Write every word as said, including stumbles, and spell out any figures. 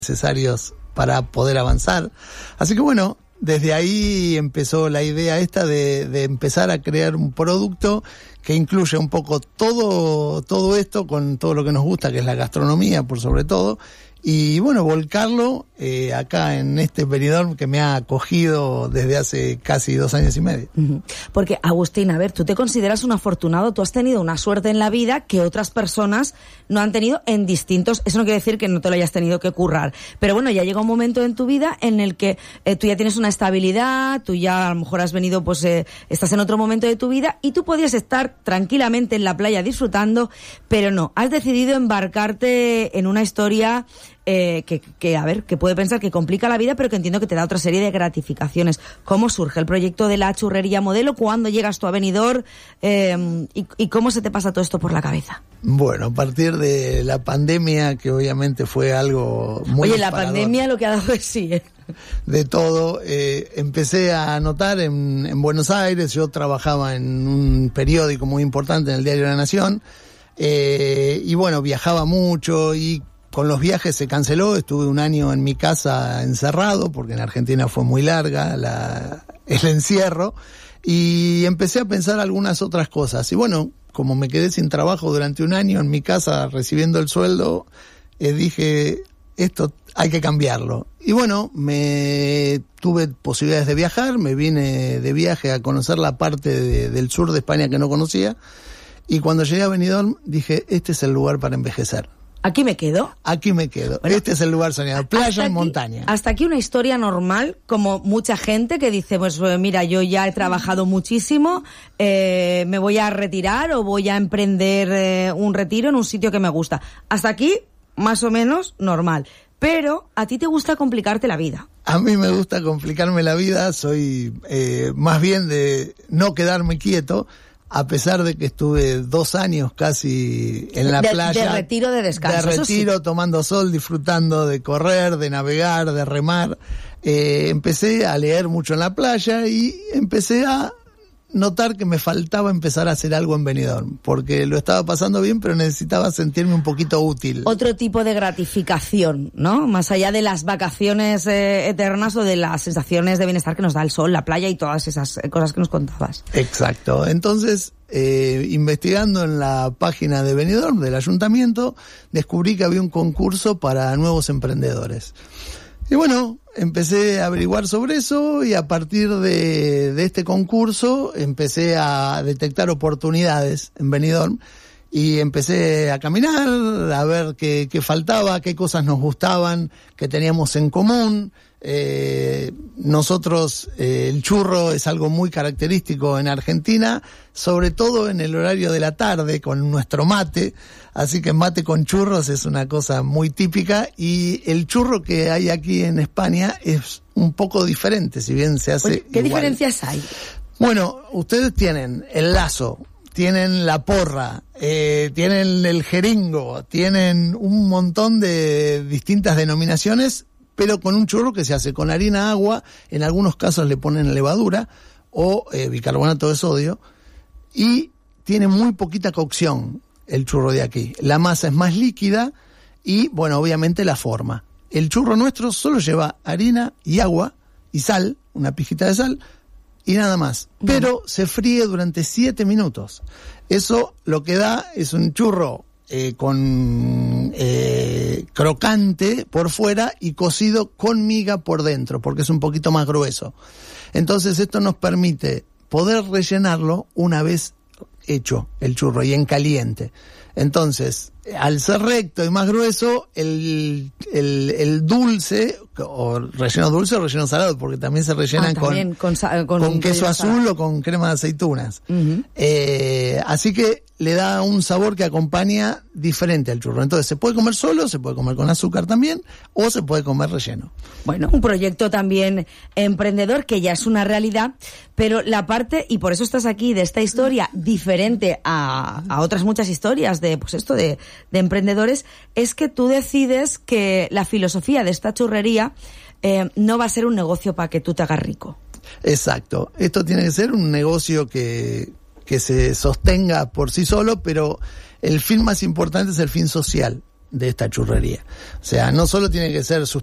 necesarios para poder avanzar. Así que bueno, desde ahí empezó la idea esta de, de empezar a crear un producto que incluye un poco todo, todo esto con todo lo que nos gusta, que es la gastronomía por sobre todo, y bueno, volcarlo eh, acá en este Benidorm que me ha acogido desde hace casi dos años y medio. Porque, Agustín, a ver, tú te consideras un afortunado, tú has tenido una suerte en la vida que otras personas no han tenido en distintos, eso no quiere decir que no te lo hayas tenido que currar, pero bueno, ya llega un momento en tu vida en el que eh, tú ya tienes una estabilidad, tú ya a lo mejor has venido, pues eh, estás en otro momento de tu vida y tú podías estar tranquilamente en la playa disfrutando, pero no, has decidido embarcarte en una historia Eh, que, que, a ver, que puede pensar que complica la vida, pero que entiendo que te da otra serie de gratificaciones. ¿Cómo surge el proyecto de la churrería modelo? ¿Cuándo llegas tú a Benidorm? Eh, y, ¿Y cómo se te pasa todo esto por la cabeza? Bueno, a partir de la pandemia, que obviamente fue algo muy Oye, la disparador. pandemia lo que ha dado es sí, ¿eh? De todo, eh, empecé a notar en, en Buenos Aires, yo trabajaba en un periódico muy importante, en el Diario de la Nación, eh, y bueno, viajaba mucho y con los viajes se canceló, estuve un año en mi casa encerrado, porque en Argentina fue muy larga la, el encierro, y empecé a pensar algunas otras cosas. Y bueno, como me quedé sin trabajo durante un año en mi casa recibiendo el sueldo, eh, dije, esto hay que cambiarlo. Y bueno, me tuve posibilidades de viajar, me vine de viaje a conocer la parte de, del sur de España que no conocía, y cuando llegué a Benidorm dije, este es el lugar para envejecer. ¿Aquí me quedo? Aquí me quedo. Bueno, este es el lugar soñado. Playa y montaña. Hasta aquí una historia normal, como mucha gente que dice, pues mira, yo ya he trabajado muchísimo, eh, me voy a retirar o voy a emprender eh, un retiro en un sitio que me gusta. Hasta aquí, más o menos, normal. Pero a ti te gusta complicarte la vida. A mí me gusta complicarme la vida, soy eh, más bien de no quedarme quieto. A pesar de que estuve dos años casi en la de, playa. De retiro, de descanso. De retiro, sí. Tomando sol, disfrutando de correr, de navegar, de remar. Eh, empecé a leer mucho en la playa y empecé a notar que me faltaba empezar a hacer algo en Benidorm, porque lo estaba pasando bien, pero necesitaba sentirme un poquito útil. Otro tipo de gratificación, ¿no? Más allá de las vacaciones eh, eternas o de las sensaciones de bienestar que nos da el sol, la playa y todas esas cosas que nos contabas. Exacto. Entonces, eh, investigando en la página de Benidorm, del ayuntamiento, descubrí que había un concurso para nuevos emprendedores. Y bueno, empecé a averiguar sobre eso y a partir de, de este concurso empecé a detectar oportunidades en Benidorm y empecé a caminar, a ver qué, qué faltaba, qué cosas nos gustaban, qué teníamos en común. Eh, nosotros, eh, el churro es algo muy característico en Argentina, sobre todo en el horario de la tarde con nuestro mate, así que mate con churros es una cosa muy típica y el churro que hay aquí en España es un poco diferente, si bien se hace Oye, ¿qué igual. diferencias hay? Bueno, ustedes tienen el lazo, tienen la porra, eh, tienen el jeringo, tienen un montón de distintas denominaciones, pero con un churro que se hace con harina, agua, en algunos casos le ponen levadura o eh, bicarbonato de sodio, y tiene muy poquita cocción el churro de aquí. La masa es más líquida y, bueno, obviamente la forma. El churro nuestro solo lleva harina y agua y sal, una pizquita de sal, y nada más. Pero se fríe durante siete minutos. Eso lo que da es un churro Eh, con eh, crocante por fuera y cocido con miga por dentro, porque es un poquito más grueso. Entonces esto nos permite poder rellenarlo una vez hecho el churro y en caliente. Entonces, al ser recto y más grueso, el, el, el dulce, o relleno dulce o relleno salado, porque también se rellenan ah, también, con, con, con, con queso azul salado. O con crema de aceitunas. Uh-huh. Eh, así que le da un sabor que acompaña diferente al churro. Entonces se puede comer solo, se puede comer con azúcar también, o se puede comer relleno. Bueno, un proyecto también emprendedor que ya es una realidad, pero la parte, y por eso estás aquí, de esta historia diferente a, a otras muchas historias de, pues esto, de, de emprendedores, es que tú decides que la filosofía de esta churrería eh, no va a ser un negocio para que tú te hagas rico. Exacto. Esto tiene que ser un negocio que que se sostenga por sí solo, pero el fin más importante es el fin social. de esta churrería. O sea, no solo tiene que ser